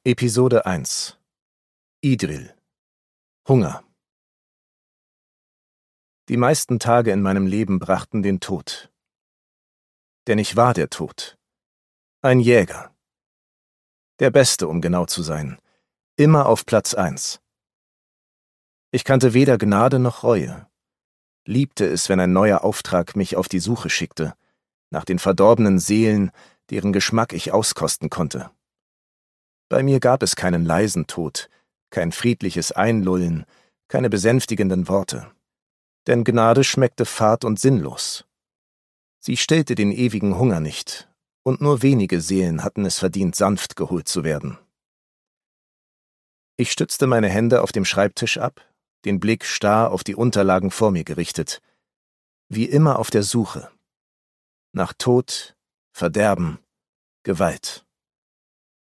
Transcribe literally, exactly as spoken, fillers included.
Episode eins Idril Hunger. Die meisten Tage in meinem Leben brachten den Tod. Denn ich war der Tod. Ein Jäger. Der Beste, um genau zu sein. Immer auf Platz eins. Ich kannte weder Gnade noch Reue. Liebte es, wenn ein neuer Auftrag mich auf die Suche schickte, nach den verdorbenen Seelen, deren Geschmack ich auskosten konnte. Bei mir gab es keinen leisen Tod, kein friedliches Einlullen, keine besänftigenden Worte. Denn Gnade schmeckte fad und sinnlos. Sie stillte den ewigen Hunger nicht, und nur wenige Seelen hatten es verdient, sanft geholt zu werden. Ich stützte meine Hände auf dem Schreibtisch ab, den Blick starr auf die Unterlagen vor mir gerichtet, wie immer auf der Suche. Nach Tod, Verderben, Gewalt.